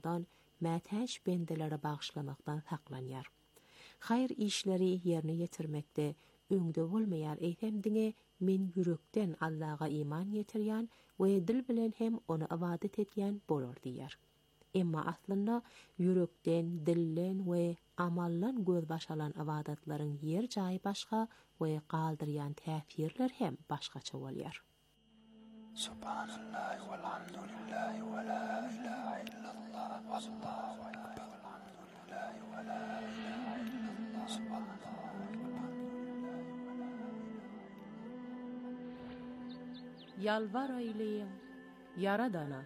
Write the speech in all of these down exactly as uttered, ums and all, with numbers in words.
dan mätäş bendelere bağışlamakdan saklanýar. Hayır işleri yerine getirmekde öňde bolmaýar eýtemdiňe men yürekden Allah'a iman getirýän we dil bilen hem onu ibadet etýän bolar diýer. Emma aslında yürekden, dillen we amallan göz başalan ibadatlaryň yer jaýy başga we galdyrýan täsirler hem başgaça bolýar. Subhanallah walhamdulillah wa la ilaha illallah wallahu akbar walhamdulillah wa la ilaha illallah subhanallah walhamdulillah wa la ilaha. Yalvar eyleyin Yaradana.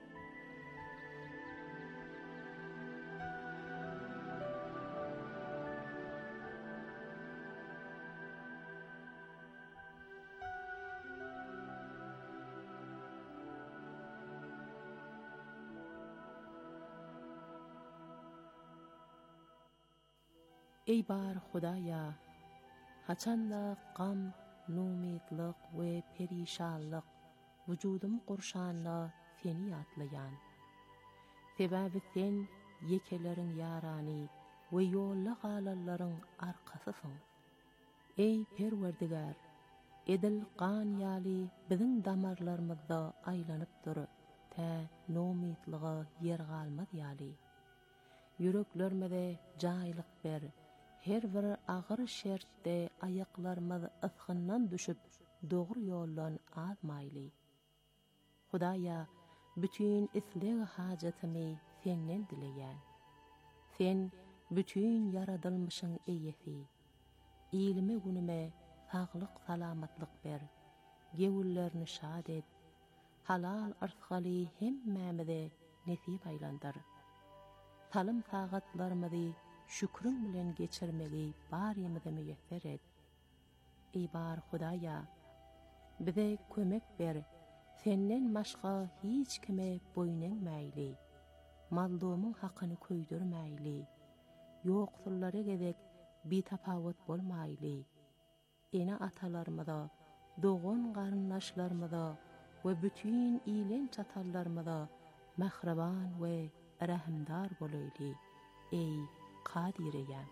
Ey bar Hudaya, haçanda gam, numidlik we perişanlyk vüjudum qurşanla seni atlayan. Sebäbi sen yekeleriň yarany we ýolla galalaryň arkasysyň. Ey Perwerdigar, edil qan ýaly biziň damarlarymyzda aýlanyp dur, tä numidlige yer galmaz ýaly. Yüreklerimize jaýlyk ber. Her bir agyr şertde ayaklarymyz ısgyndan düşüp dogry ýoldan azmaýly. Hudaýa, bütün isleg hajatymy senden dileýän. Sen bütün yaradylmışyň eýesi. Ilmi günüme saglyk salamatlyk ber. Gewüllerini şad et. Halal arzgaly hemmämize nesip aýlandyr. Salym sagatlarymyzy şükrün bilen geçirmeli barymyzy müýesser et. Ey bar Hudaýa, bize kömek ber. Senden başga hiç kime boýnanmaýly. Maldumyň hakyny köýdürmäýli. Ýoksullara gezek bitapawut bolmaýly. Ene atalarymyza, dogan garyndaşlarymyza we bütün ilen çatallarymyza mahraban we rahimdar bolaýly. Ey Kadireyem.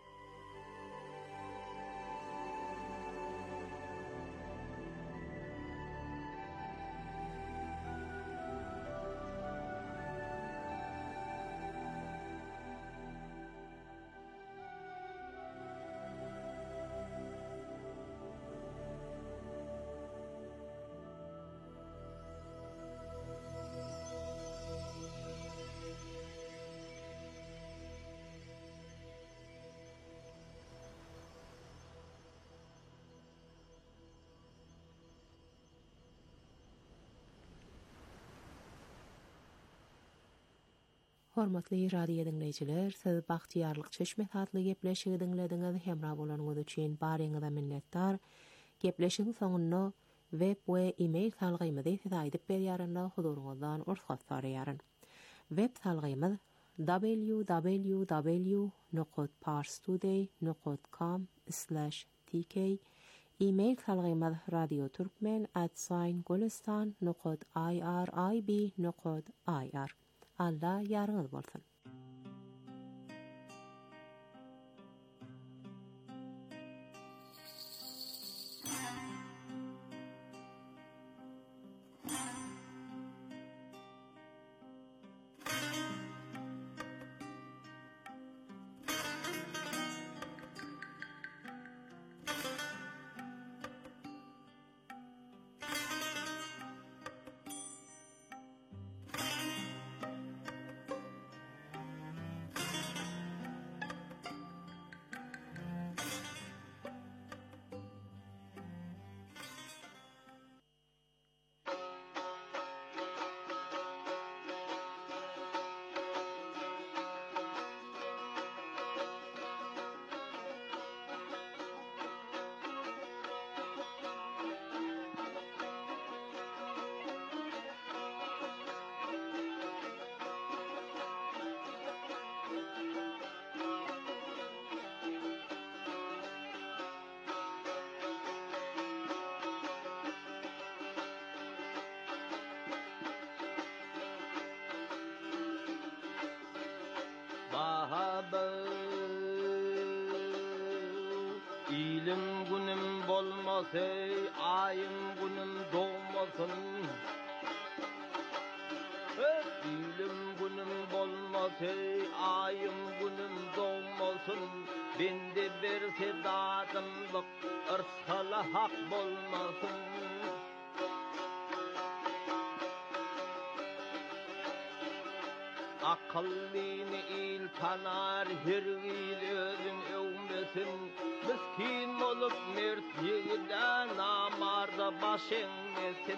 Hormatly radio dinleyijiler, siz Bagtyarlyk Çeşme adly gepleşigi dinlediňiz. Hemra bolanyňyz üçin baryňyza minnetdar. Gepleşigiň soňunda web we e-mail salgymyzy size aýdyp berýärinde huduruňyzdan urfat soraýaryn. Web salgymyz w w w nokta parstoday nokta com slash t k. E-mail salgymyz radioturkmen at golistan nokta irib nokta i r. Allah yarınız bolsun. Bahaba ilim günüm bolmasa ayım günüm doğmasın. İlim günüm bolmasa ayım günüm doğmasın. Bende bir sevdadımlık ırsala hak bolmasın. Akıllini il tanar her il özün övmesin. Miskin olup mert yigiden amarda başenmesin.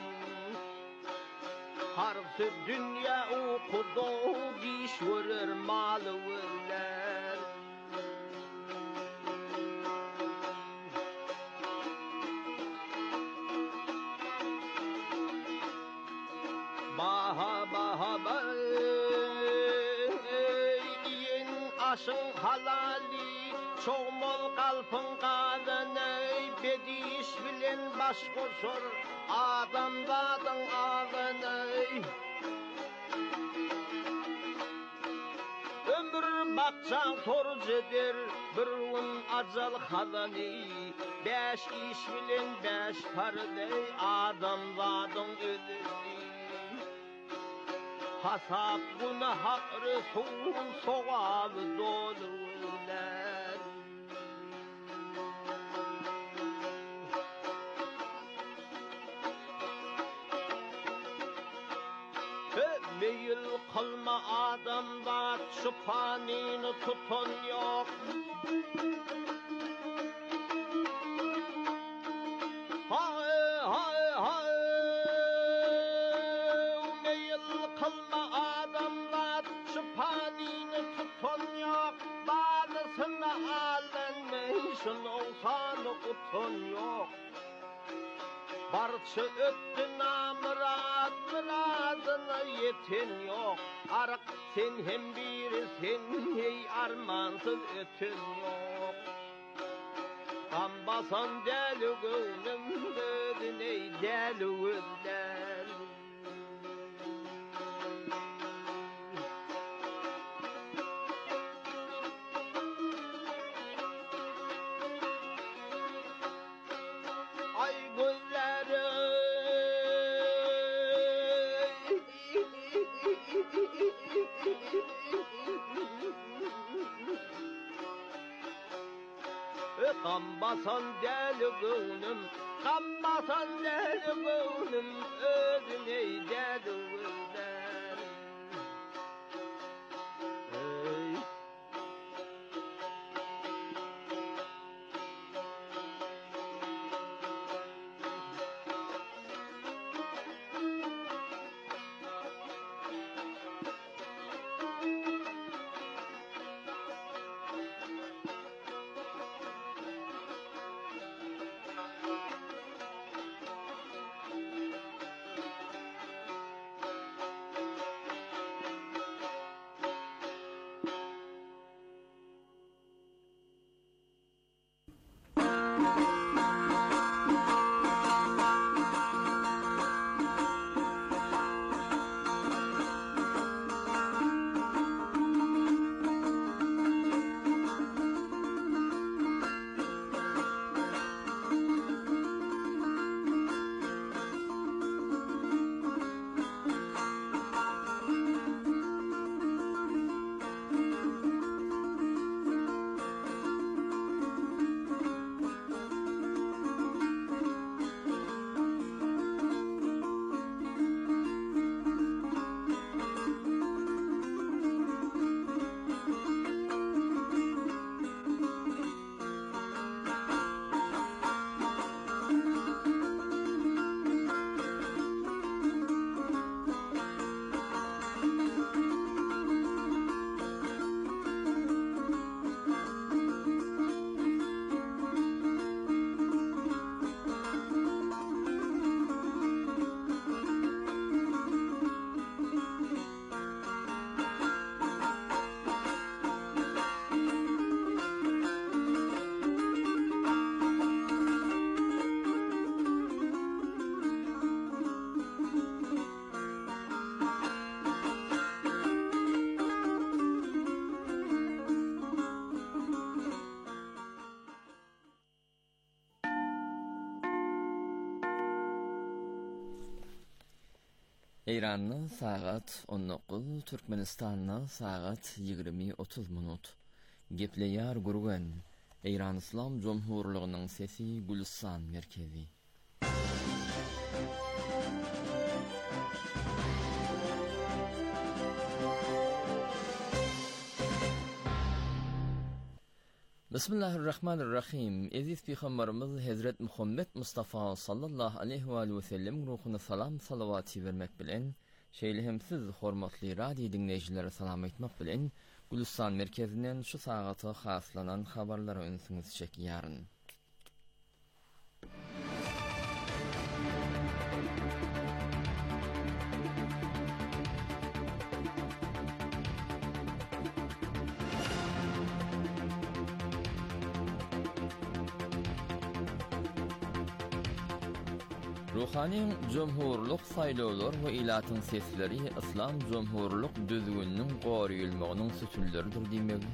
Harfı dünya okudu diş vurur malı vurlar. Baha baha bay iyin aşın halali çoğmol kalpın kadınay bediş bilen baş koşur adamdadın ağınay. Ömür bakcan toruz eder bir un acal halani. Beş iş bilen beş parday adamdadın ödeli. Hasap günah Resul soğabı dolular. Meyil kılma adamda şu panini tutun yok. Hay hay hay meyil kılma adamda şu panini tutun yok. Bazısına alınmışın olsanı kutun yok. Barçı öttü namırat müradına yetin yok. Arak sen hem birisin hey armansız ötün yok. Kambasan deli gönlüm dedin ey deli güller. Ay gülleri Kambasan deli gönlüm, kambasan deli gönlüm, özün ey deli güller. Ey İran'ın saat on dokuz, Türkmenistan'ın saat yigirmi otuz minut. Gepleyar gurgan, İran İslam Cumhurluğu'nun sesi Gülistan merkezi. Bismillahirrahmanirrahim. Aziz Peygamberimiz Hazret Muhammed Mustafa sallallahu aleyhi ve sellem ruhuna salam salavati vermek bilen, şeýlehemsiz hormatly radio dinleýijileri salam etmek bilen, Gülistan merkezinden şu sagata haslanan habarlara önsüňiz çekýäryn. Ruhani Cumhurluk saýlawlar we ilatyň sesleri İslam Cumhurluk düzgünniň goýulmagynyň sütülleridir diýmeli.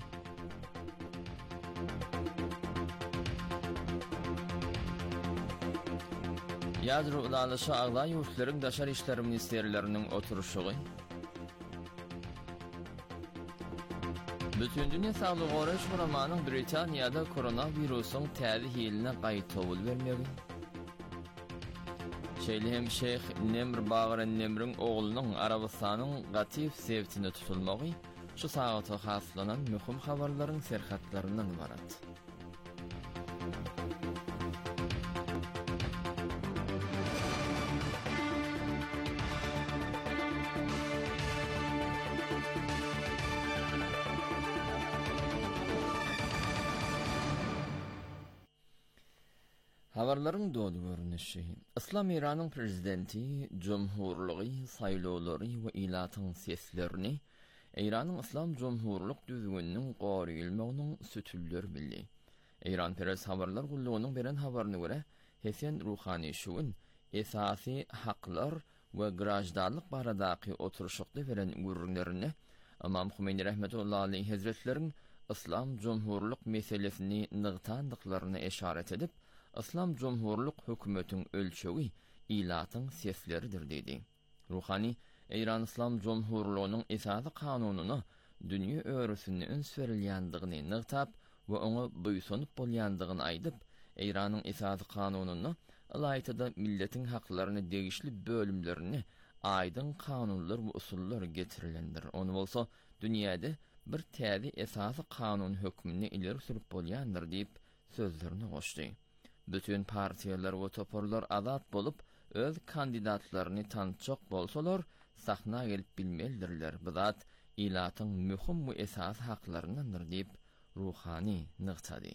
Ýadro ulanysy agda ýurtlaryň daşar işleri ministerleriniň oturuşugy. Bütün dünýä saglyk goraş guramanyň Britaniýada koronawirusyň täze hiline gaýtabyl bermegi. Şeýlehem Şeyh Nemr Bagran Nemriň oglunyň Arabistanyň gatyp sebtine tutulmagy şu sagata haslanan möhüm habarlaryň serhatlaryndan ibarat. Habarlaryň dolu görünüşi. İslam İran'ın prezidenti, Cumhurluğy, saýlawlary we ilatyň seslerini İran'ın İslam Cumhurluk düzgünniň goýulmagynyň sütülleri bildi. İran Press Habarlar Gullugynyň beren habaryna görä, Hasan Ruhani şuwun esasy haklar we grajdanlyk baradaky oturuşykda beren gürrüňlerini Imam Humeini rahmetullahi aleyhi hazretleriň İslam Cumhurluk meselesini nygtandyklaryny eşaret edip, İslam Cumhurluk hökümetiň ölçegi ilatyň sesleridir dedi. Ruhani, İran İslam Cumhurluğunyň esasy kanunyny dünýä öwrüsinde üns berilýändigini nygtap we oňa buýsunup bolýandygyny aýdyp, İranyň esasy kanunyny alaýtada milletiň haklaryny degişli bölümlerini aýdyn kanunlar we usullar getirilendir. Onu bolsa dünýäde bir täze esasy kanun hökmüni ileri sürüp bolýandyr diýip sözlerini goşdy. Bütün partiýalar we toporlar azat bolup öz kandidatlaryny tanıtjak bolsalar, sahna gelip bilmelidirler. Bu zat ilatyň möhüm we esas haklaryndandyr diýip Ruhani nygtady.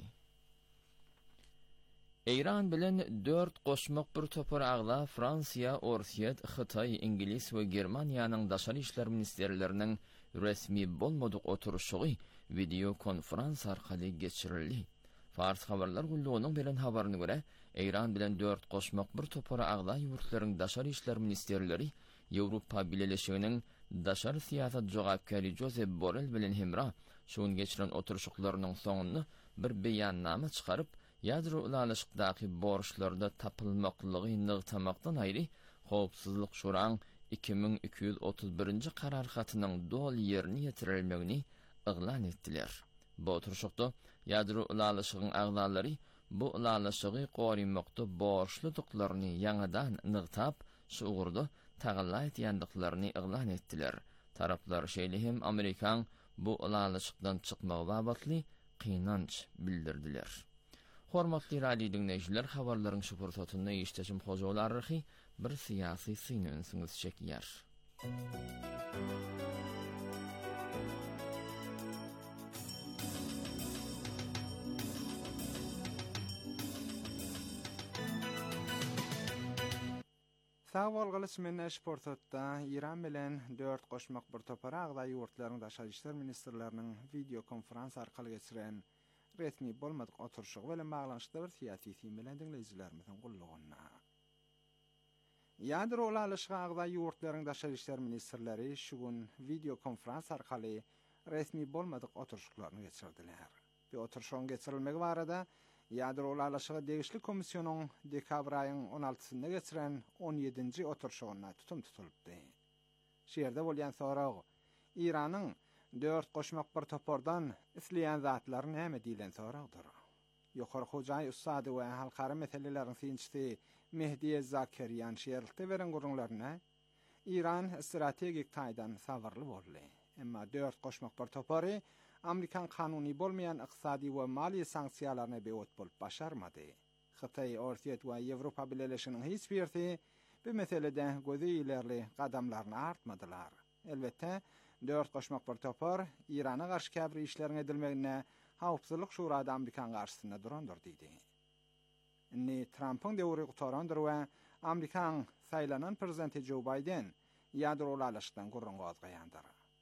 İran bilen dört goşmak bir topar agda Fransiýa, Orsiýa, Hytaý, Ingilis we Germaniýanyň daşar işler ministerleriniň resmi bolmadyk oturuşugy video konferans arkaly geçirildi. Fars Habarlar Gullugynyň beren habaryna görä, İran bilen dört goşmak bir topara agda ýurtlaryň daşar işler ministerleri Ýewropa Birleşiginiň daşar siýasat jogapkary Josep Borrell bilen hemra şuň geçiren oturuşyklarynyň soňundy bir beýannama çykaryp, ýadro ulanysykdaky borçlarda tapylmaklygy nygtamakdan aýry Howpsuzlyk şuraň iki bin iki ýüz otuz birinji karar hatynyň dol ýerine ýetirilmegini iglan etdiler. Bu oturuşykda ýadro ulanysýygyň agdalary bu ulanysýygy goýmakda borçludyklaryny ýangadan nygtap, şu ugurda tagalla etýändiklaryny iglan etdiler. Taraplar şeýlehem Amerikan bu ulanysykdan çykmagy babatly kynanç bildirdiler. Hormatly radio dinleýijiler, habarlaryň şu pursatyny işdeşim hojalarry bir syýasy synýansyňyz çekýär. Sağ bolgaly men eşportda İran bilen dört goşmak bir topara agda ýurtlaryň daşar işler ministerleriniň video konferans arkaly geçiren resmi bolmadyk oturuşygy bilen baglanşykda bir syýasy sim bilen dinleýijilerimiziň gullugyna. Ýadro ulanysýyga agda ýurtlaryň daşar işler ministerleri şu gün video konferans arkaly resmi bolmadyk oturuşyklaryny geçirdiler. Bu oturuşyň geçirilmegi barada Ýadro ulanysýyga degişli komissiýonyň dekabr aýynyň on altysynda geçiren on ýedinji oturuşyna tutum tutulupdy. Şeýerde bolýan sorag, İranyň dört goşmak bir topordan isleýän zatlaryny näme diýilen soragdyr. Ýokary hojay ustady we halkara meselelerin synçysy Mehdi Zakeriyan şeýerlikde beren gurulmaryna İran strategik taýdan sabarly boldy. Emma dört goşmak bir topary Amerikan kanuny bolmayan iqtisadi we mali sanksiýalaryna beýot bolup başarmady. Xitay, Orsiýet we Ýewropa birleşiginiň hiç birisi bu meselede gözü ilerli gadamlaryny artmadylar. Elbette dört goşmak bir topar İrana garşy käbir işlerin edilmegine Hawpsuzlyk Şurada Amerikan garşysynda durandyr diýdi. Inni Trump'ın döwri gutarandyr we Amerikan saýlanan prezidenti Joe Biden ýadrolalaşykdan gurrun gazgaýandyr.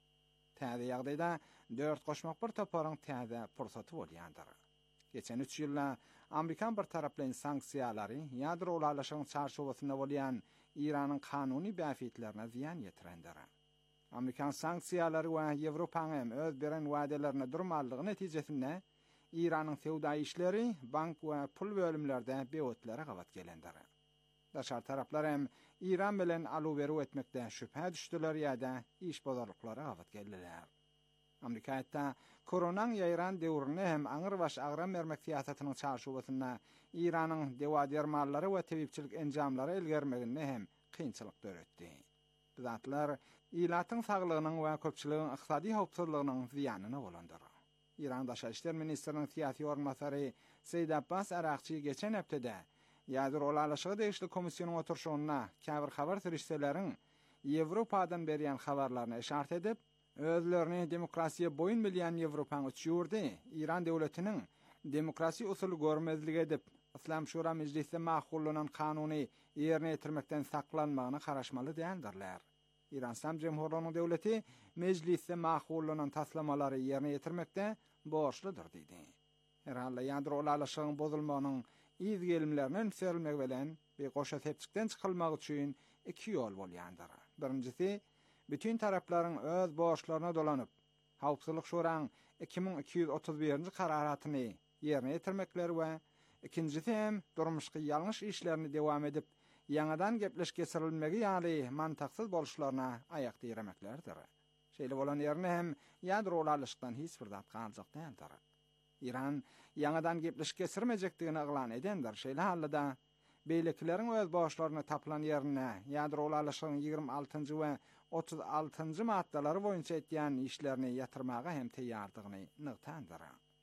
Täze ýagdaýda dört goşmak bir toparyň täze pursaty bolýandyr. Geçen üç ýylda Amerikan bir taraply sanksiýalary ýadrolalaşygyň çarşowasynda bolýan İranyň kanuny bäfitlerine ziyan ýetirendir. Amerikan sanksiýalary we Ýewropanyň hem öz beren wädelerini durmalygy netijesinde İranyň sewda işleri, bank we pul bölümlerde beýotlere gabat gelendir. Daşar taraplar hem İran bilen aluberi etmekde şüphe düşdüler ýa-da iş bozarlyklara gabat geldiler. Amerika hatta koronaň ýaýran döwrüne hem aňyr baş agram bermek siýasatynyň çarşowasynda İranyň dewadermallary we tebipçilik enjamlary elgermegine hem kynçylyk döretdi. Bizatlar ilatyň saglygynyň we köpçüligiň ykdysady hawpsuzlygynyň ziýanyna bolandyr. İran Daşary işler ministriniň siýasy ornmasary Seýid Abbas Arakçy geçen hepdede ýadrolalaşygy degişli komissiýonyň oturşugyna käbir habar türüşseleriň Ýewropadan berýän habarlaryny işaret edip, özlerini demokrasiýa boyun bilýän Ýewropaň üç ýurdy İran döwletiniň demokrasiýa usuly görmezlik edip, İslam Şura Meclisinde maqullanan kanuny ýerine ýetirmekden saklanmagyna garaşmaly däldirler. İran Islam Jemhuriyetining döwleti meclisde maqullanan taslamалary ýerine ýetirmekde borçludyr diýdi. Her halda ýadrolalaşygyň bozulmagynyň iýiz gelimlerinden serilmek bilen bir goşa sepçikden çykylmak üçin iki ýol bolýandyr. Birincisi, bütün taraplaryň öz borçlaryna dolanyp, Hawpsuzlyk Şuraň iki bin iki ýüz otuz birinji kararatyny ýerine ýetirmekleri we ikincisi hem durmuşky ýalňyş işlerini dewam edip, ýangadan gepleş geçirilmegi ýaly mantaksyz boluşlaryna aýak diýermeklerdir. Şeýle bolan ýerine hem ýadrolalaşykdan hiç bir zat galjak däldir. İran ýangadan gepleş geçirmejekdigini eglan edendir. Şeýle halda beýlekleriň öz boşlaryny tapılan ýerine ýadrolalaşygyň ýygrimi altynjy we otuz altynjy maddalary boýunça etýän işlerini ýatyrmaga hem teýýardygyny nyktandyr.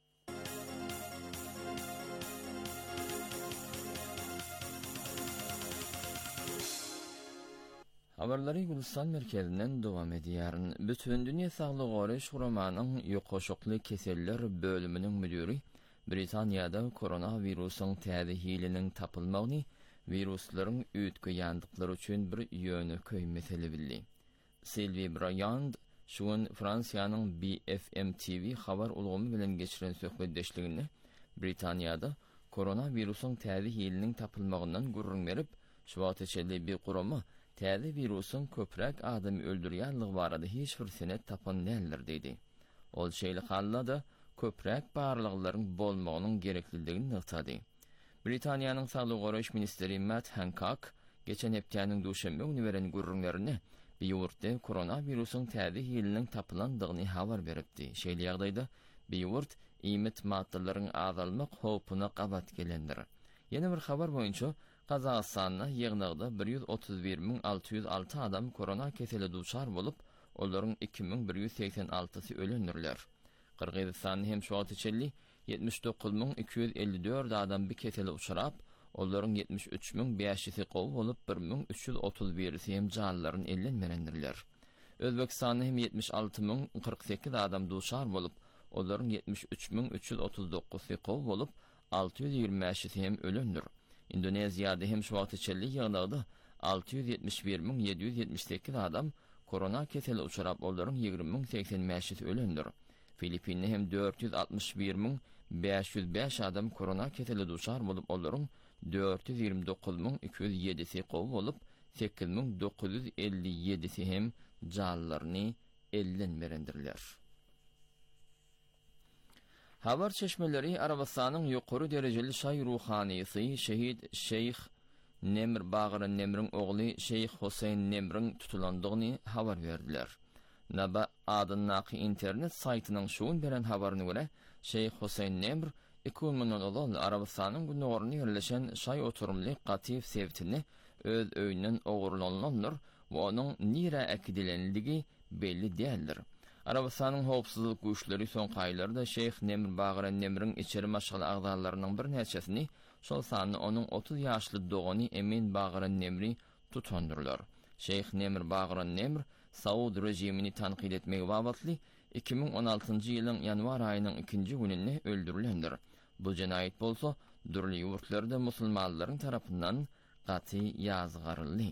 Habarlary Gülistan merkezinden dowam edýär. Bütün dünýä saglyk gory şuramanyň ýokoşukly keseller bölüminiň müdiri Britaniýada koronawirusyň täze hiliniň tapylmagyny wiruslaryň üýtgeýändiklary üçin bir ýöneköý mesele bildi. Sylvie Bryant şuň Fransiýanyň B F M T V habar ulgamy bilen geçiren söhbetdeşliginde Britaniýada koronawirusyň täze hiliniň tapylmagynyň gurrun berip, şu wagtçe bir guramy täze wirusyň köprek adamy öldürýänligi barada hiç bir senet tapan näler diýdi. Ol şeýle hallada köprek barlyklaryň bolmagynyň gerekliligini nykdady. Britaniýanyň saglyk goraş ministeri Matt Hancock geçen hepdeniň duşanbe güni beren gurrunlaryny bir ýurtda koronawirusyň täze hiliniň tapylandygyny habar beripdi. Şeýle ýagdaýda bir ýurt iýmet maddalaryň azalmak howpuna gabat gelendir. Ýene bir habar boýunça Kazakstanda ýygnygda bir ýüz otuz bir min alty ýüz alty adam korona keseli duçar bolup, olaryň iki bin bir ýüz seksen altysy ölendirler. Kyrgyzstanda hem şu wagtçe yetmiş dokuz min iki ýüz elli dört adam bir keseli uçurap, olaryň yetmiş üç min beş ýüzi gowy bolup bir bin üç ýüz otuz birisi hem janlaryny ellenmerendirler. Özbekistanda hem yetmiş alty min kırk sekiz adam duçar bolup, olaryň yetmiş üç min üç ýüz otuz dokuzy gowy bolup, alty ýüz ýygrimi beş hem ölendir. Indoneziýada hem şu wagtçe ýygnagda alty ýüz ýetmiş bir min ýedi ýüz ýetmiş sekiz adam korona keseli uçurap, olaryň ýygrimi min seksen beş ölendir. Filipinde hem dört ýüz altmış bir min beş ýüz beş adam korona keseli duçar bolup, olaryň dört ýüz ýygrimi dokuz min iki ýüz ýedi gowy bolup, sekiz min dokuz ýüz elli ýedi hem janlaryny ellenmerendirler. Habar çeşmeleri Arabistanyň ýokary derejeli şaý ruhanyysy şehit Şeyh Nemr Bagır Nemr'in oğlu Şeyh Hüseyin Nemr'in tutulandığını haber verdiler. Naba adındaki internet saytının şuun beren habarına göre Şeyh Hüseyin Nemr iki milyon olan Arabistanın günogoruna yerleşen şay oturumlu qatif sevtini öz öyünden oğurlananlar ve onun nire ekidilenligi belli değildir. Arabistanın hopsuzluk güçleri son qaylarda Şeyh Nemr Bagır Nemr'in içeri maşgalı ağdalarının bir neçesini şol sanı onun otuz yaşlı doğunu Emin Bagır Nemr'i tutundurlar. Şeyh Nemr Bagır Nemr Saud rejimini tanqid etmek babatlı iki bin on altıncı yılın yanvar ayının ikinci gününde öldürülendir. Bu cinayet bolsa dürli yurtlarda musulmanların tarafından qati yazgarıldı.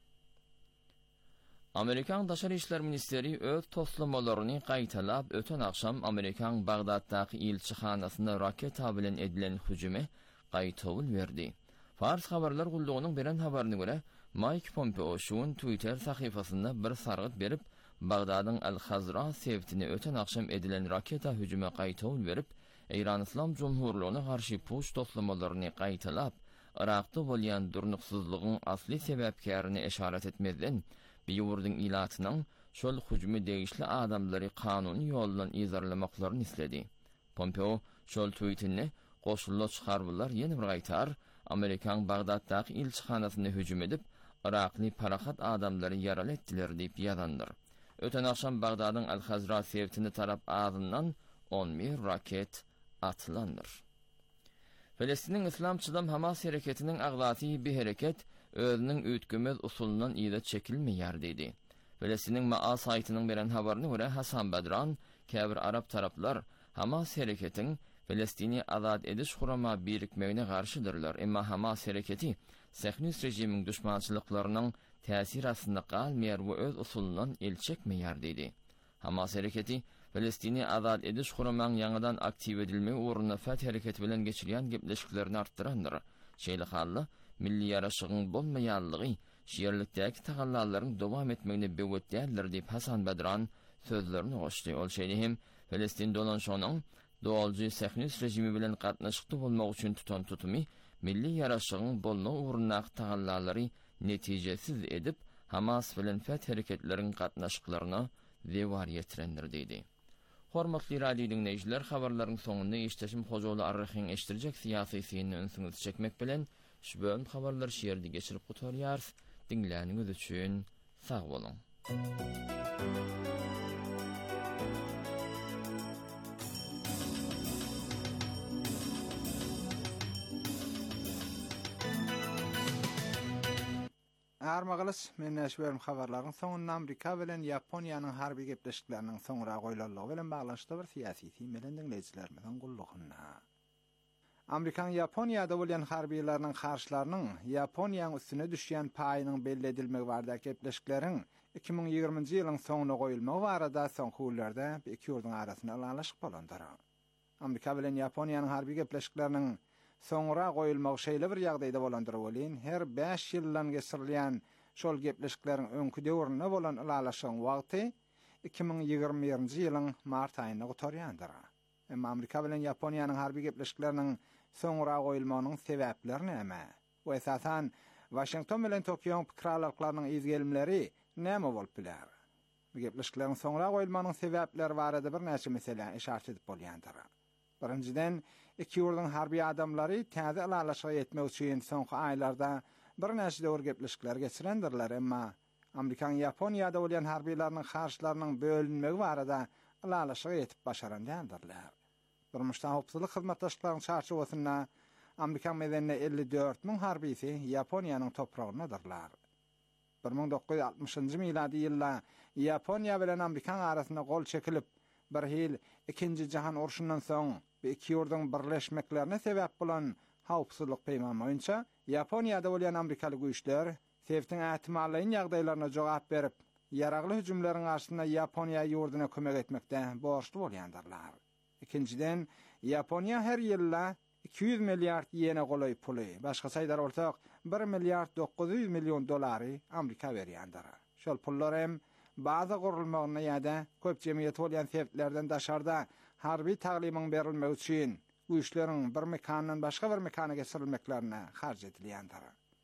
Amerikan Daşary İşler Ministeri öz toslamalarını qaytalap öten akşam Amerikan Bagdaddaki elçixanasına raketa bilen edilen hücume qaytawul verdi. Fars haberler gulluğunun beren haberine göre Mike Pompeo şuun Twitter sahifasında bir sargıt berip Bagdad'ın Al-Khazra sevtini öten akşam edilen raketa hücume qaytawul verip İran İslam Cumhurluğuna karşı puş toslamalarını qaytalap Irak'ta bolyan durnuksuzluğun asli sebepkarını işaret etmeden bir yurdun ilatının şol hücumu değişli adamları kanuni yoldan izarlamaklarını istedi. Pompeo şol tweetini koşullu çıkarbular yeni bir qaytar Amerikan Bagdaddaki elçixanasına hücum edip Iraklı parahat adamları yaralı ettiler deyip yazandır. Öten akşam Bagdad'ın Al-Khazra sevtini tarap ağzından on bir raket atılandır. Filistin'in İslam Çıdam Hamas hareketinin ağlati bir hareket özünün üytgümez usulundan iyide çekilmeyer dedi. Filistin'in Maa saytının beren haberine göre Hasan Badran, käbir Arap taraplar Hamas hareketin Filistin'i azad ediş kurama birikmegine karşıdırlar. Emma Hamas hareketi Siyonist rejimin düşmançılıklarının tesir aslında qalmayer ve öz usulundan el çekmeyer dedi. Hamas hareketi Filistin'i azad ediş kuraman yanıdan aktiv edilme uğruna Feth hareketi bilen geçirilen gepleşiklerini arttırandır. Şeýle halda milli yaraşıgın bolmaýanlygy şeýerlikdäki tagallarlaryň dowam etmegine bewetdäler diýip Hasan Badran sözlerini goşdy. Ol şeýle hem Filistin dolanşanyň doğalcı Siyonist rejimi bilen gatnaşykda bolmak üçin tutan tutumy milli yaraşygyň bolma uğruna tagallary netijesiz edip Hamas bilen Feth hareketleriň gatnaşyklaryna zewar ýetirendir diýdi. Hormatly radio dinleýijiler, habarlaryň soňunda eşdeşim Hojaly Arrahyň eşdirjek syýasy syny öňsüňizi çekmek bilen şu bölüm habarlar şeýerde geçirip gutarýar. Dinläniňiz üçin sag bolun. Armagalas men näşberim habarlaryň soňunda Amerika bilen Ýaponiýanyň harby gepleşikleriniň soňra goýulanlygy bilen baglanşykda bir syýasy meelen dinleýijilerimiň gullugyna. Amerikan Ýaponiýada bolan harbiýlarynyň karşylarynyň Ýaponiýanyň üstüne düşýän paýynyň belli edilmegi barada gepleşikleriň iki bin ýygrymynjy ýylyň soňuna goýulmagy barada soňky günlerde iki ýurdun arasyna alanlaşyk bolandyr. Amerika bilen Ýaponiýanyň harby gepleşikleriniň soňra goýulmagy şeýle bir ýagdaýda bolandyr bolýan, her beş ýyldan geçirilýän şol gepleşikleriň öňkü döwrüne bolan alanlaşygyň wagty iki bin ýygrymyňjy ýylyň mart aýyna gotarýandyr. Emma Amerika bilen Ýaponiýanyň harby gepleşikleriniň soňra goýulmagynyň sebäpleri näme? Bu esasan Washington bilen Tokyo pikralarklarynyň izgelimleri näme bolup biler? Bu gepleşikleriň soňra goýulmagynyň sebäpleri barada bir näçe mesele işaret edip bolýandyr. Birinciden, iki ýurdun harby adamlary täze alanlaşyga ýetmek üçin soňky aýlarda bir näçe döwür gepleşikler geçirendirler, emma Amerikan Ýaponiýada bolan harbiýlarynyň karşylarynyň bölünmegi barada alanlaşyga ýetip başarandylar. Durmuşda hopsuzlyk hyzmatdaşlyklarynyň çarşywasyna Amerikan medenine elli dört min harbisi Ýaponiýanyň topragyndadylar. bir bin dokuz yüz altmışynjy miladi ýylda Ýaponiýa bilen Amerikan arasynda gol çekilip bir hil ikinji jahan uruşundan soň ve iki ýurdun birleşmeklerine sebäp bolan howpsuzlyk peýmany boýunça Ýaponiýada bolan Amerikaly güýçler Sevtiň ähtimallaryň ýagdaýlaryna jogap berip, ýaragly hüjumlaryň arşynda Ýaponiýa ýurduna kömek etmekde borçly bolýandylar. İkinciden, Ýaponiýa her ýylda iki yüz milliard ýene goly puly, başga saýdar bolsak bir milliard dokuz yüz milyon dolary Amerika berýändir. Şol pullar hem baza gurulmagyna ýa-da köp jemgyýet bolan sebäplerden daşarda harby taglimiň berilmegi üçin güýçleriň bir mekandan başga bir mekana geçirilmeklerine harj edilýändir.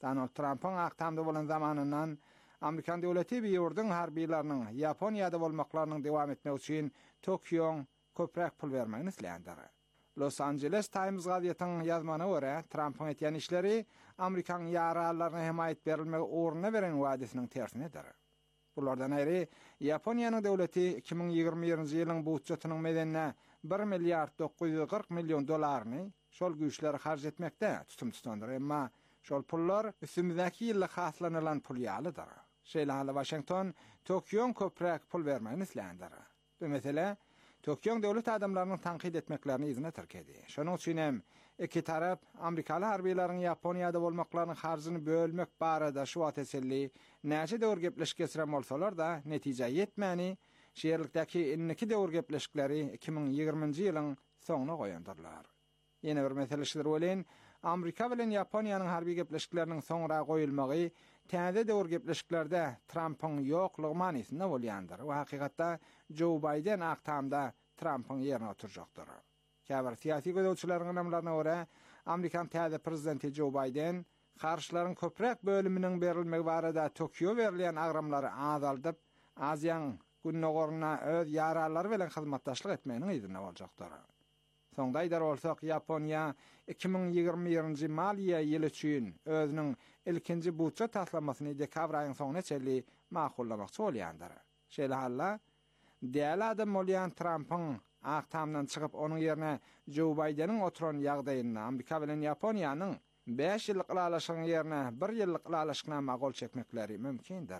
Donald Trump'ın aktamda bolan zamanından Amerikan döwleti bir ýurdun harbiýlarynyň Ýaponiýada bolmaklarynyň dowam etmegi üçin Tokyoň köprek pul bermegini isleýändir. Los Angeles Times gazetynyň ýazmana görä, Trump'ın etýän işleri Amerikan ýaralaryna hemayet berilmegi uğruna beren wadesiniň tersinedir. Bulardan aýry, Ýaponiýanyň döwleti iki bin ýygrimi birinji ýylyň budjetynyň medenine bir milliard dokuz ýüz kırk milyon dolarny şol güýçleri harj etmekde tutum tutandyr. Emma şol pullar üstümizdäki ýylda haslanylan pul ýalydyr. Şeýle Washington Tokyoň köprek pul bermegini isleýändir. Bu mesele Tokyoň döwlet adamlarynyň tanqid etmeklerini izine türkedi. Şonuň üçin hem iki tarap Amerikaly harbiýlaryň Ýaponiýada bolmaklarynyň harjyny bölmek barada şu wateselli näçe döwür gepleşik geçiren bolsalar da netije ýetmäni şeýerlikdäki inniki döwür gepleşikleri iki bin ýygrimiňji ýylyň soňuna goýandyrlar. Ýene bir mesele şudur bolen, Amerika bilen Ýaponiýanyň harbiy gepleşikleriniň soňra goýulmagy täze döwür gepleşiklerde Trump'ın ýoklugy manysynda bolýandyr. Bu hakykatda Joe Biden aktamda Trump'ın ýerine oturjakdyr. Käbir siyasi gözlemçileriň namlaryna görä, Amerikan täze prezidenti Joe Biden karşılaryň köprek bölüminiň berilmegi barada Tokyo berilýän agramlary azaldyp, Aziýanyň günnogoruna öz ýaralary bilen hyzmatdaşlyk etmeginiň ýerine boljakdyr. Soňda aýdar bolsak, Ýaponiýa iki bin ýygrimi birinji maliýe ýyly üçin özüniň ilkinji budjet taslamasyny dekabr aýynyň soňuna çenli maqullamakçy bolýandyr. Şeýle halla, däl adam bolýan Trump'ın aktamdan çykyp onuň ýerine Joe Biden'in oturan ýagdaýyny Amerika bilen Ýaponiýanyň beş ýyllyk ýalaşygyň ýerine bir ýyllyk ýalaşygyna gol çekmekleri mümkindir.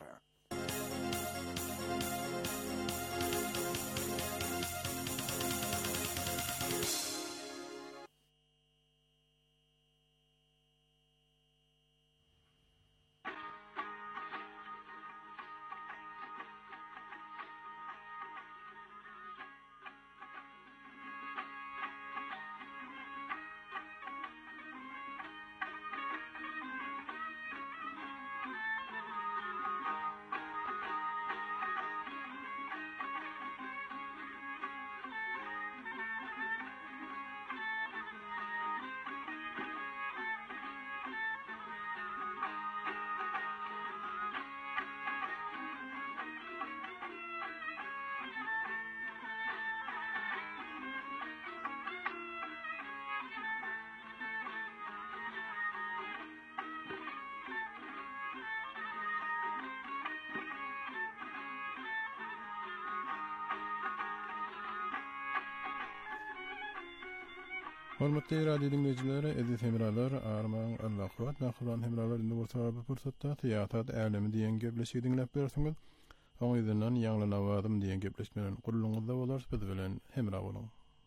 Hormatly radio dinleyijileri, eziz hemralar, arman Allah kuwat nählan hemralar indi bolsa bu pursatda teatr älemi diýen gepleşigi dinläp bersiňiz. Oň ýerden ýangly nawazym diýen gepleşmeden gurulňyzda bolar, biz bilen hemra boluň.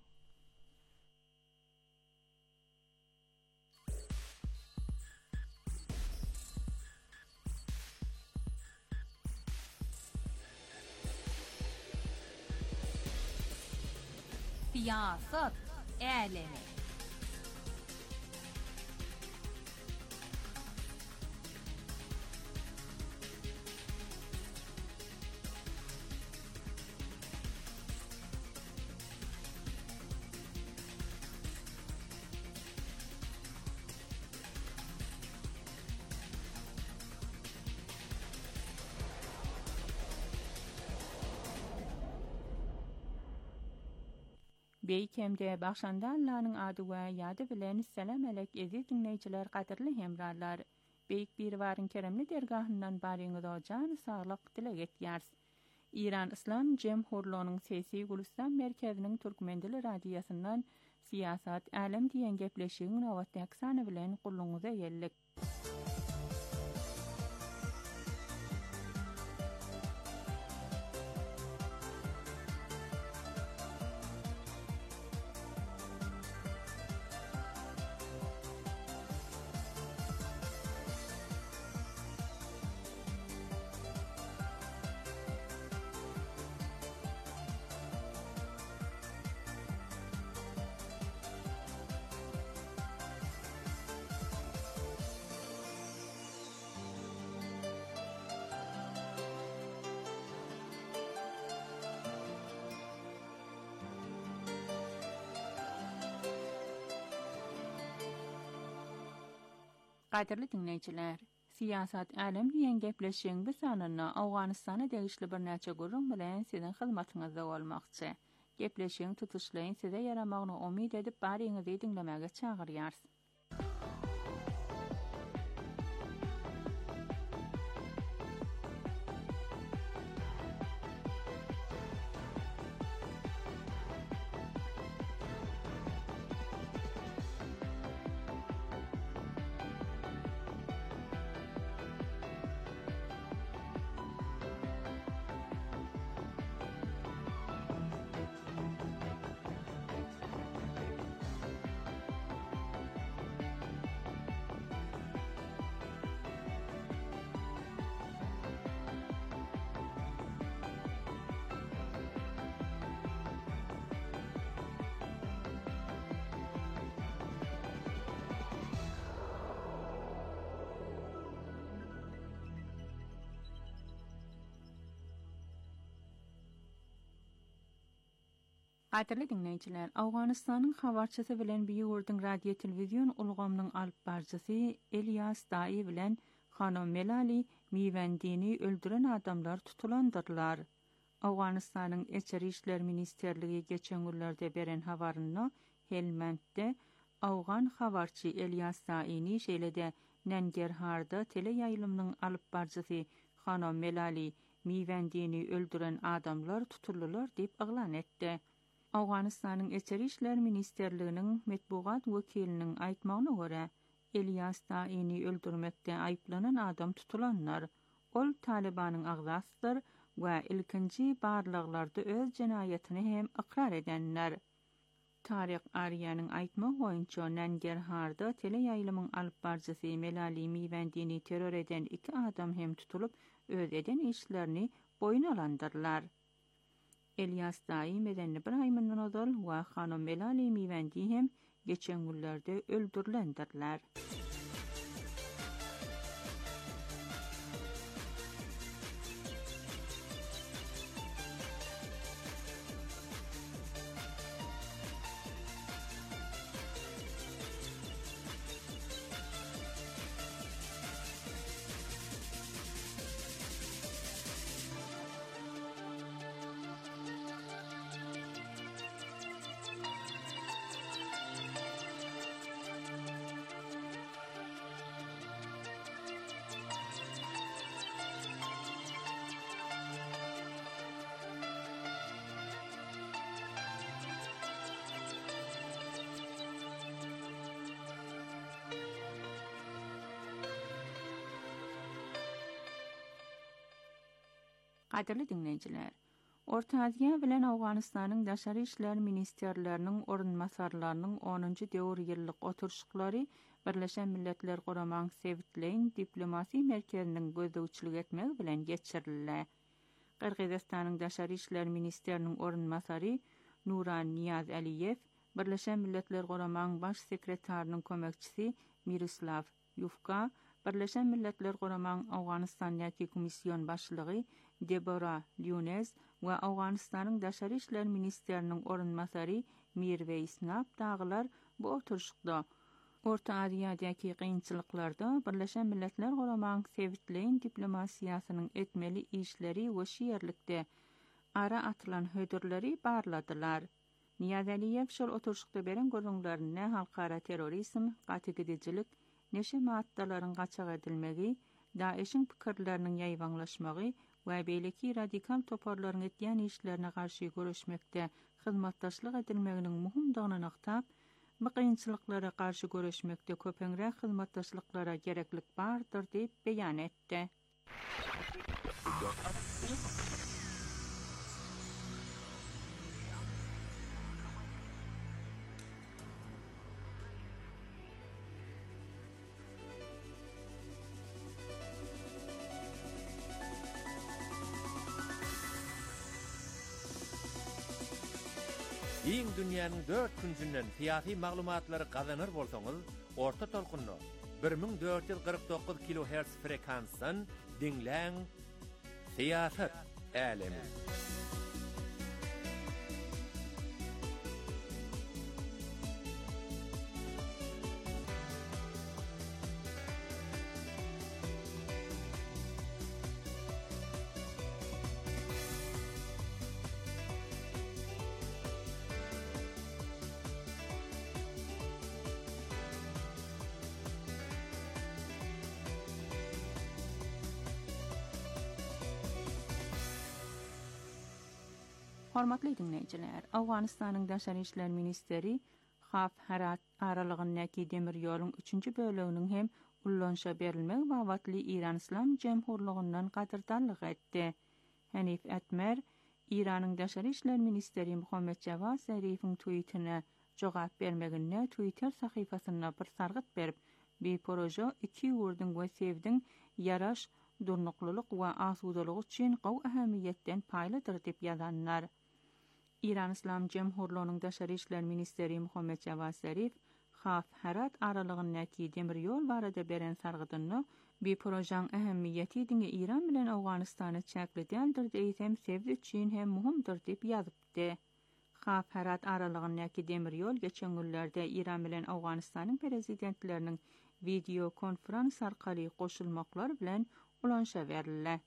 Siyasat älemi. Beýkemde başlandanlaryň ady we ýady bilen selam alek eziz dinleýijiler, gaderli hemralar. Beýik bir waryň keremli dergahyndan baryňyz ojan saglyk dilek etýärs. İran İslam Jemhurluğunyň sesi Gulistan merkeziniň türkmen dili radiýasyndan siyasat älem diýen gepleşigiň nowatda aksany bilen gulluňyza ýellik. Qadirli dinleyiciler, siyasat alem diýen gepleşiň bu sanana Awganystana degişli bir näçe gurrun bilen sizin hyzmatyňyzda bolmakçy. Gepleşiň tutuşlaryň size yaramagyny umyt edip baryňyzy dinlemäge çagyrýars. Qadirli dinleyiciler, Awganystanyň habarçysy bilen Biýurdyň radio telewizion ulgamynyň alyp barjysy Elias Daý bilen Hanam Melali Miwendini öldüren adamlar tutulandyrlar. Awganystanyň Içeri işler ministerligi geçen günlerde beren habaryny Helmandde Awgan habarçy Elias Daýyny şeýlede Nangarharda teleýaýlymynyň alyp barjysy Hanam Melali Miwendini öldüren adamlar tutulurlar diýip aglan etdi. Awganystanyň Içeri işler ministerliginiň metbuat wekiliniň aýtmagyna görä, Elias Daýyny öldürmekde aýplanan adam tutulanlar. Ol Talibanyň agzasydyr we ilkinji barlyklarda öz jenaýatyny hem ikrar edenler. Taryk Aryanyň aýtmagy boýunça Nangarharda teleýaýlymyň alyp barjysy Melali Miwendini terror eden iki adam hem tutulup öz eden işlerini boyuna alandyrlar. Elias Daý medenli bir aýmyndan odal we Hanam Melali Miwendi hem geçen günlerde öldürülendirler. Qadirli dinleyiciler, Orta Aziýa bilen Awganystanyň Daşary işler ministerleriniň orunmasarlarynyň onuncu döwür ýyllyk oturşuklary Birleşen Milletler Guramaň Sevitleýin diplomasi merkeziniň gözlegçilik etmegi bilen geçirildi. Qırgızstanyň Daşary işler ministeriniň orunmasary Nuran Niyaz Aliyev, Birleşen Milletler Guramaň baş sekretarinyň kömekçisi Miroslav Yufka, Birleşen Milletler Guramaň Awganystan ýaky komissiýon başlygy Debora Lyunez we Awganystanyň Daşary işler ministeriniň orunmasary Mirwey Snap daglar bu oturşukda Orta Aziýadaky kynçylyklarda Birleşen Milletler Guramaň Sevitleýin diplomasiýasynyň etmeli işleri we şeýerlikde ara atylan hödürleri barladylar. Niyaz Aliyev şol oturşukda beren görüňlerini halkara terrorizm, gatygydyjylyk, neşe maattalaryň gaçak edilmegi, Daeşiň pikirleriniň ýaýwanlaşmagy we beýleki radikal toparlaryň etýän işlerine garşy görüşmekde hyzmatdaşlyk edilmeginiň muhimdygyny aktap, bu kynçylyklara garşy görüşmekde köpeňrek hyzmatdaşlyklara gereklik bardyr diýip beýan etdi. Iň dünýäniň dört künsünden siyasi maglumatlary gazanır bolsaňyz, orta tolkunny bir ming dört yüz kırk dokuz kilohertz frekansdan dinläň. Siyasat alemi. Hormatly dinleyijiler, Awganistanyň Daşary işler ministeri Haf Harat aralygyndaky demir ýoluň üçünji bölегiniň hem ullanşa berilmek babatly İran İslam Jemhurlygyndan gatirdanlyk etdi. Hanif Atmer, İranyň Daşary işler ministeri Muhammed Javad Zarifiň tweetine jogap bermeginde Twitter sahyfasyna bir sargyt berip, bu proje iki ýurduň we sevdiň ýaraş, durnuklylyk we asudalyk üçin gowy ähmiýetden paýlydyr diýip ýazanlar. İran İslam Jemhurlygynyň Daşary işler ministeri Muhammed Javad Zarif Haf Harat aralygyndaky demir ýol barada beren sargydyny bu projeň ähmiýeti diňe İran bilen Awganystany çäklidendir diýsem sevdi üçin hem muhimdir diýip ýazypdy. Haf Harat aralygyndaky demir ýol geçen günlerde İran bilen Awganystanyň prezidentleriniň video konferans arkaly goşulmaklar bilen ulanşa berildi.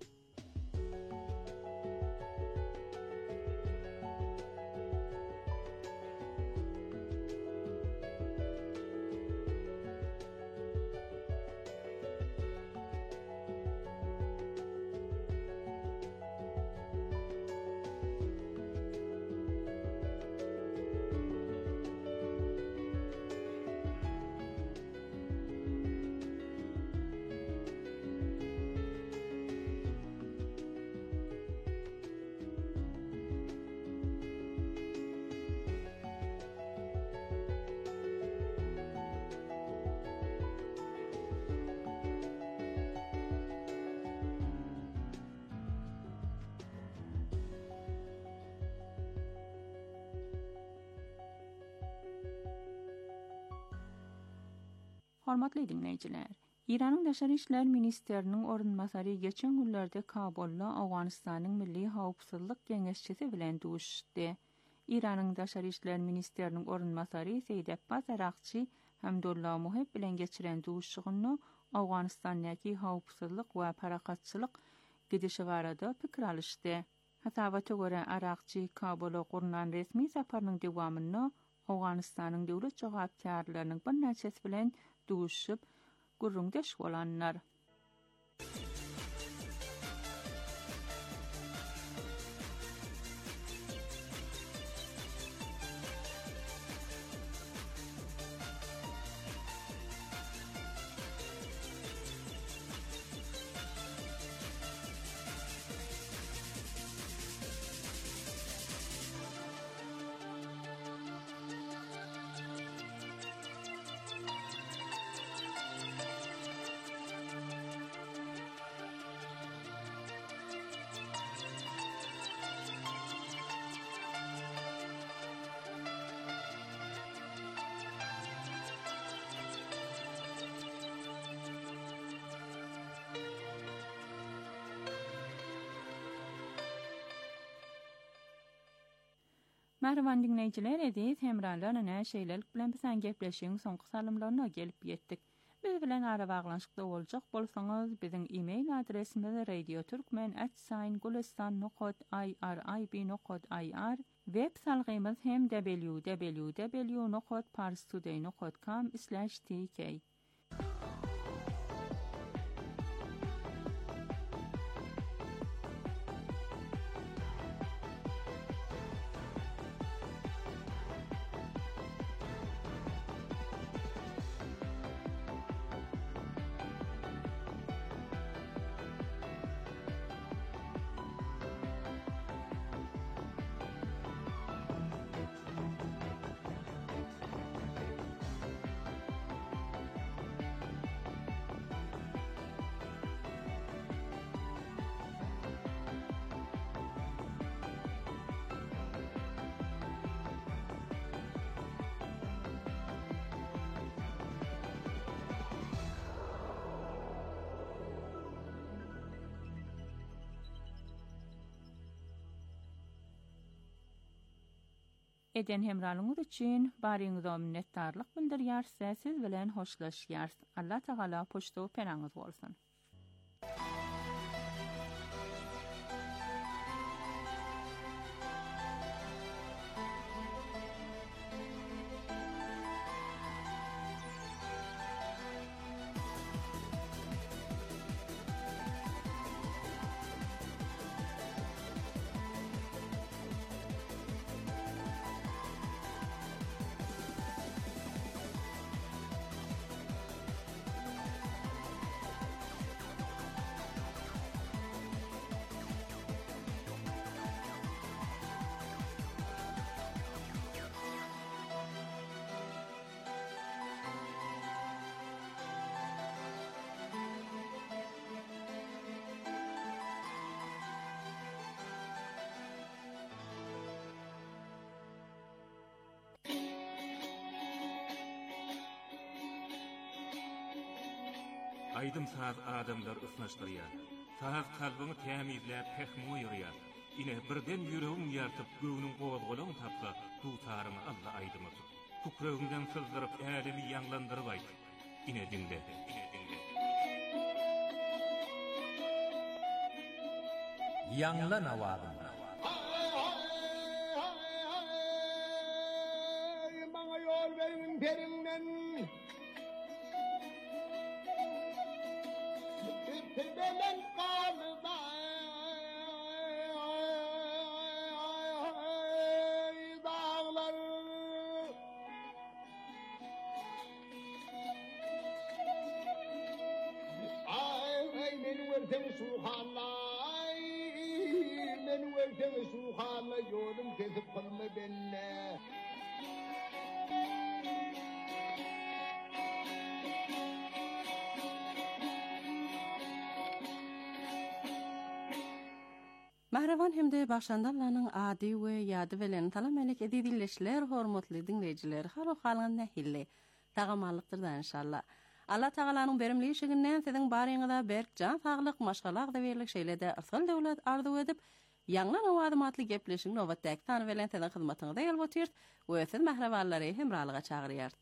Hormatly dinleyijiler, İranyň Daşary işler ministeriniň orunmasary geçen günlerde Kabulda Awganystanyň Milli Hawpsuzlyk Geňeşçisi bilen duşdy. İranyň Daşary işler ministeriniň orunmasary Seýid Abbas Arakçy Hamdullah Muhib bilen geçiren duşugyny Awganystandaky hawpsuzlyk we parakatçylyk gidişi barada pikir alışdy. Hatawata görä Arakçy Kabulda gurulan resmi saparynyň dowamyny Awganystanyň döwlet jogapkärläriniň bir näçesi bilen duşup gurrundeş bolanlar. Merhaban dinleyijiler, edis hemralarına näşeýlelik bilen bilen gepleşiň soňky salymlaryna gelip ýetdik. Biz bilen ara baglanşykda boljak bolsaňyz, biziň e-mail adresimiz radio turkmen at gulistan nokta irib nokta ir, web salgymyz hem w w w nokta parstoday nokta com slash t k. Eden hemralyňyz üçin baryňyza minnetdarlyk bildirýär, siz bilen hoşlaşýar. Allah Taala poçta penaňyz bolsun. aydım saz adamlar ısnaşdırýar. Saz kalbyny tämizläp pehmi ýürýär. Ine birden ýüregim ýartyp göwnüň gowazgalagyny tapsa, dutaryny Allah aýdymy. Kukrögünden sızdyryp älimi ýanglandyryp aýt. Ine dinle, ine dinle. Ýanglan awagym. Maňa ýol berin perinden. Tebelen qalda. Dağlar. Ay meni versen suhalay. Meni versen suhalay ýolum kesip kalma benne. Mahravan hemde başlandarlarının adi we ýady bilen talam elek edilişler hormatly dinleýijiler halo halgan nähille tagamallıktır inşallah. Allah Taalanyň berimli şeginden siziň baryňyzda berk jan saglyk maşgalak da berlik şeýlede asal döwlet arzu edip ýanglan awadymatly gepleşiň nowatdaky tany bilen siziň hyzmatyňyzda ýalbatyr we siz mahrawallary hemralyga çagyrýar.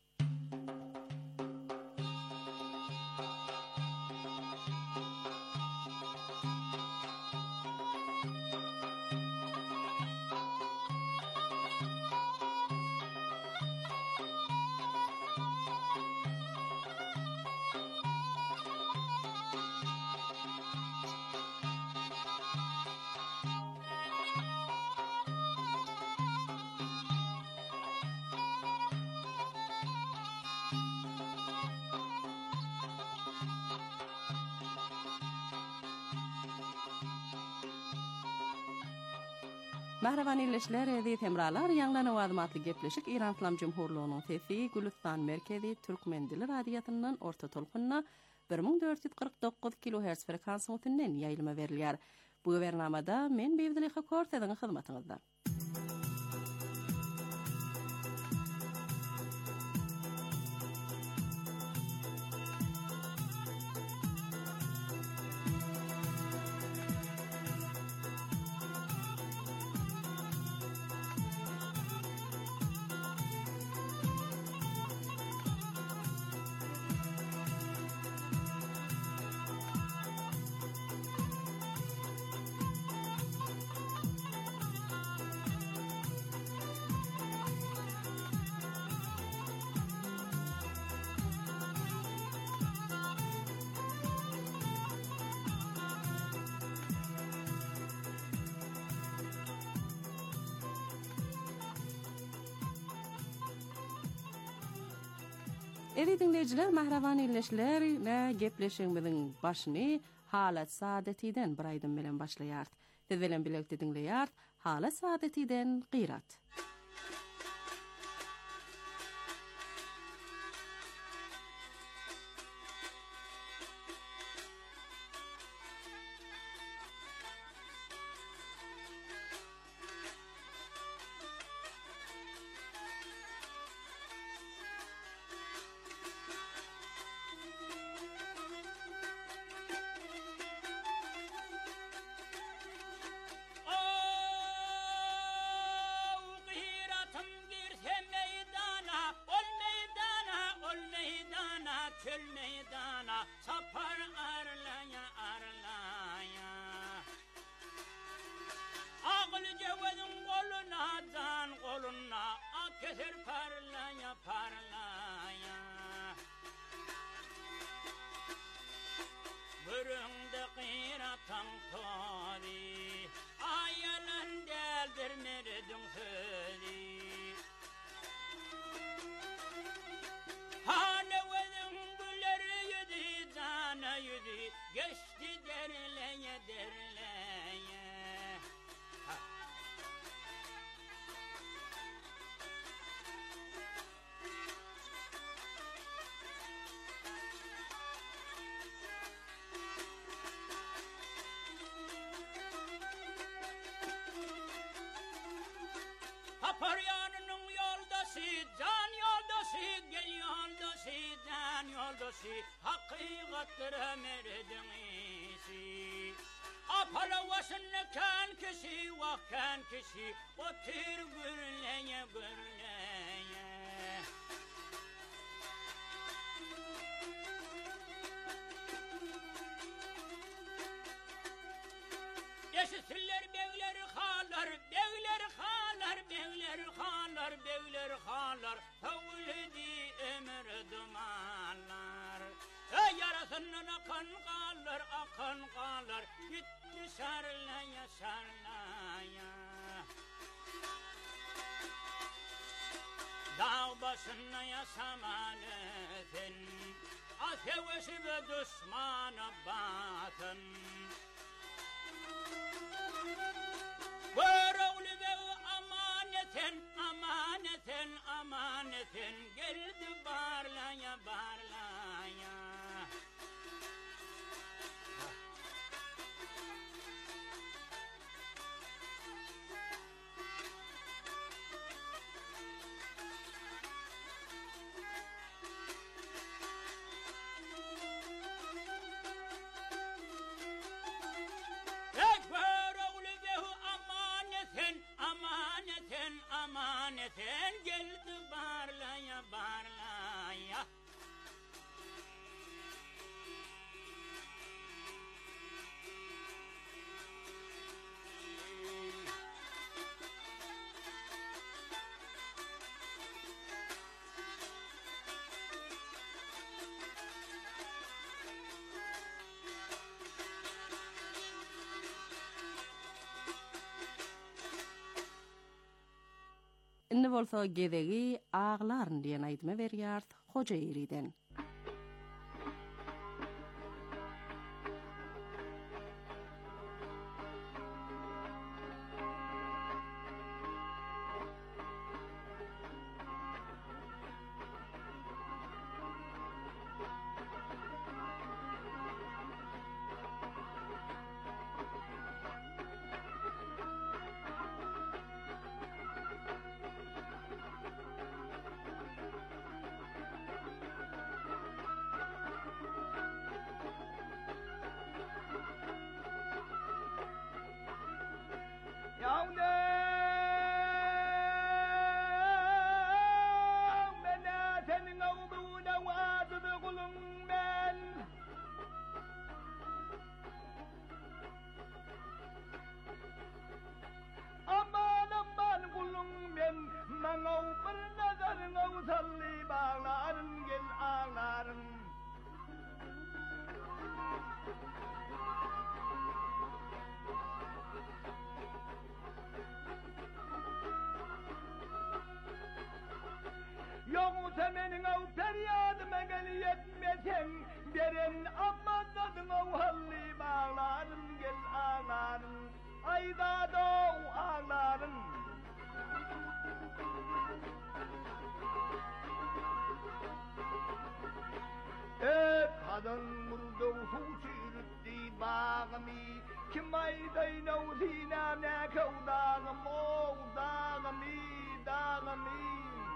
Mahravan illeşler edi temralar ýanglan awadymatly gepleşik İran İslam Jumhurlygynyň sesi Gülistan merkezi Türkmen dili radiýatyndan orta tolkunna bir ming dört ýüz kırk dokuz kilohertz frekansyny üstünden ýaýlyma berilýär. Bu bernamada men Bevdili Hakor siziň hyzmatyňyzda. Eri dinleyijiler mahravan illeşler we gepleşiňimiziň başyny halat saadetiden bir aýdym bilen başlaýar. Siz bilen birlikde dinleýär halat saadetiden gyrat. Çöl meydana sapar arlaya arlaya Ağlı cevedin koluna can koluna Akkeser parlaya parlaya Bürüngde qiratan todi Ayalan deldir meredin södi Hane wedin gülleri yedi cana yedi Geçti derleye derleye اترمردن isi Apala vasını kan kişi vakan kişi otur gürleye gürleye Yaşasınlar beyler halar, beyler halar, beyler halar, beyler halar, tavledi ömür dumanlar. Ey yarasından akan kallar, akan kallar, gitti sarlaya sarlaya. Dağ başına yasamanettin, ateşi ve düşmanı batın. Varağlı ve amanetin, amanetin, amanetin geldi barlaya, barlaya. Amanetin, amanetin geldi barlaya, barlaya. Inni bolsa gedegi ağların diyen aýdyma berýär Hoca Eriden. Yoksa menin av feryadıma gel yetmesen Beren ammanladın av halli bağların gel ağların Ayda doğu ağların Ey kadın vurdu su çürüttü bağımı Kim aydayn av sinamne kevdağım o dağımı dağımı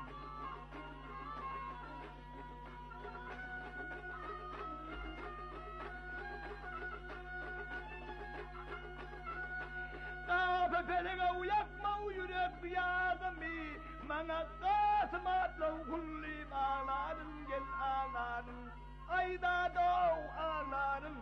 Felga uyakma yürek yağımı Mana kasmatla kulli ağlarım gel ağlarım Ayda doğu ağlarım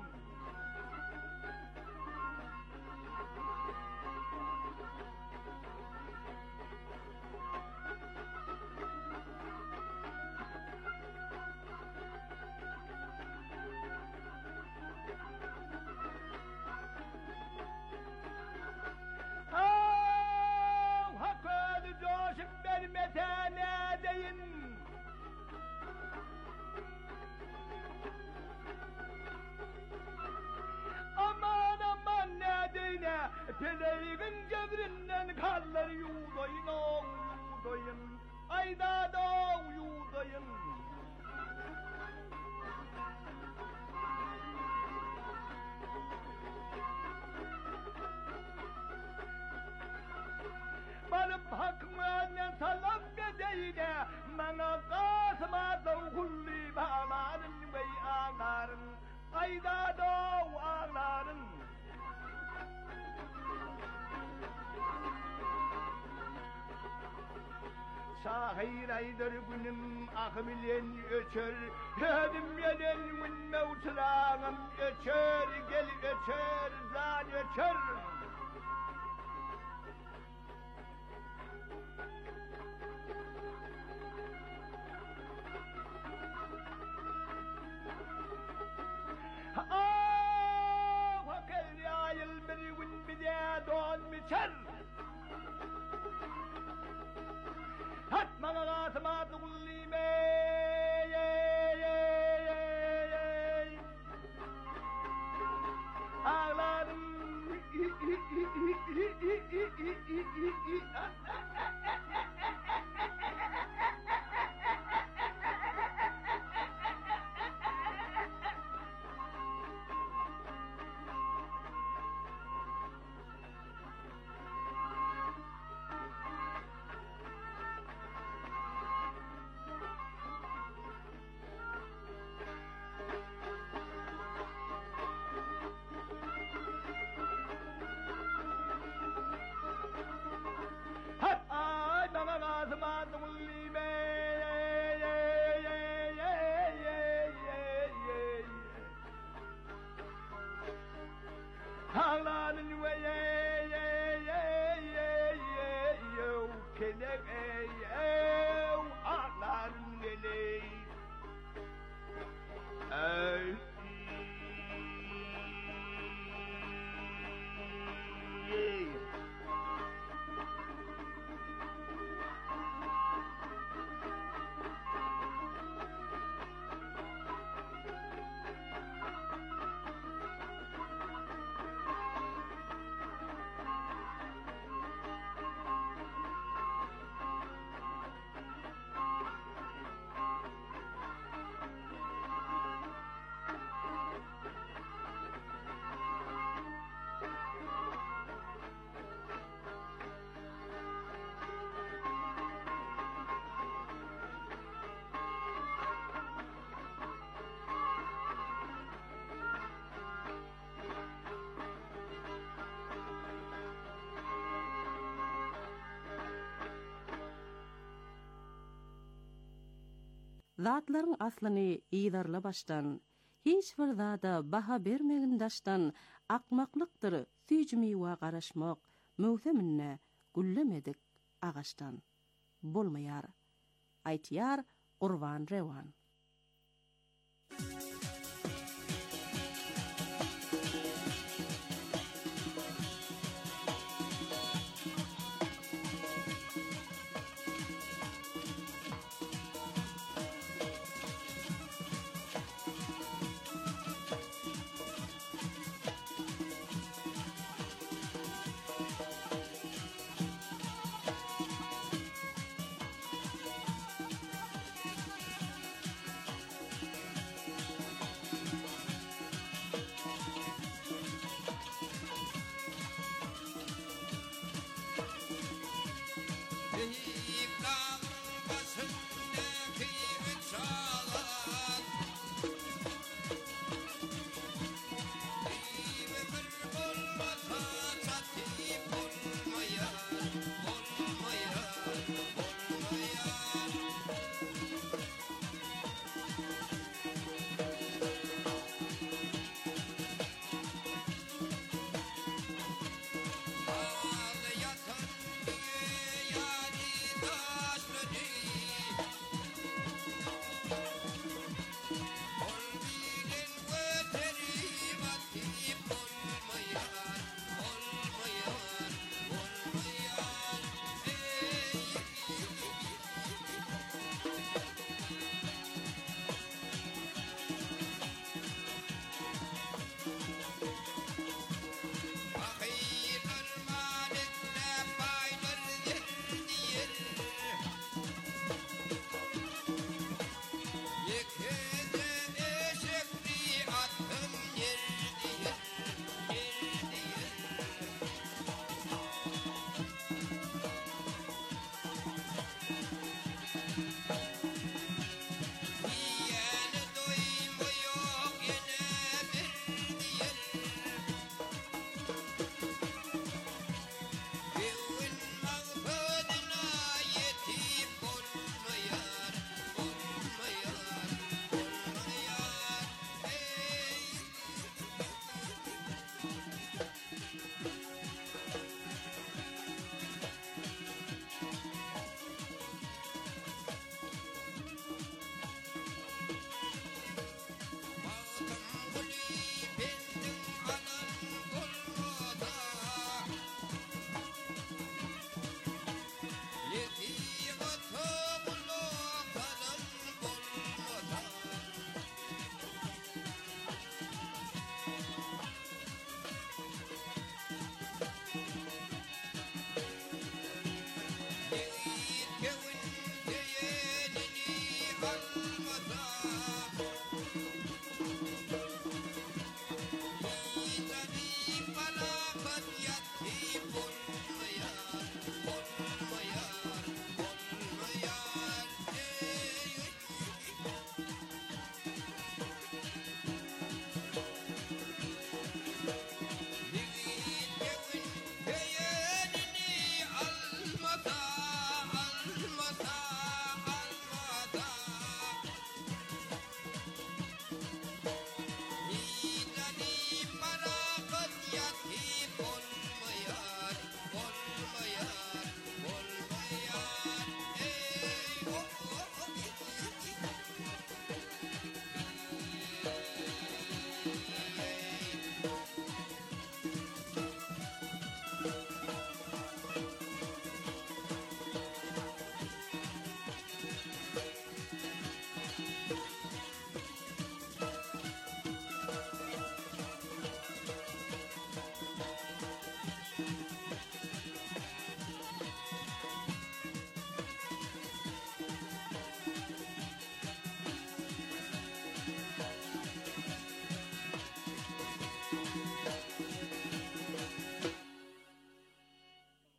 Teleğin cebrinden kallar yuğdayın o yuğdayın Ayda doğu yuğdayın Balıp hakkımı annen salam bedeyine Bana kasma da kulli bağların ve ağların ayda doğu ağların. Şahir aydır günüm akbilen öçör, ödüm yeden gün mevçılağım öçör, gel öçör, zan öçör. Ah, fakir yayıl bir gün bir de don biçer. Hatmana gatıma tuğullime. Ağladım. Ağlanın ve ye ye ye ye ye yo kelek ey ey ağlanın geley ey Zatlaryň aslyny ýydarla başdan, hiç bir zada baha bermegin daşdan akmaklykdyr süýjümi we garaşmak, möhseminne güllemedik agaçdan. Bolmaýar. Aýtýar Gurban Rewan. Yatan dünya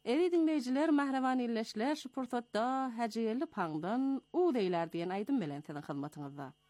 Eri dinleyijiler mahrevan illeşler şu pursatda hajyly paňdan u deýler diýen aýdym bilen sizin hyzmatyňyzda.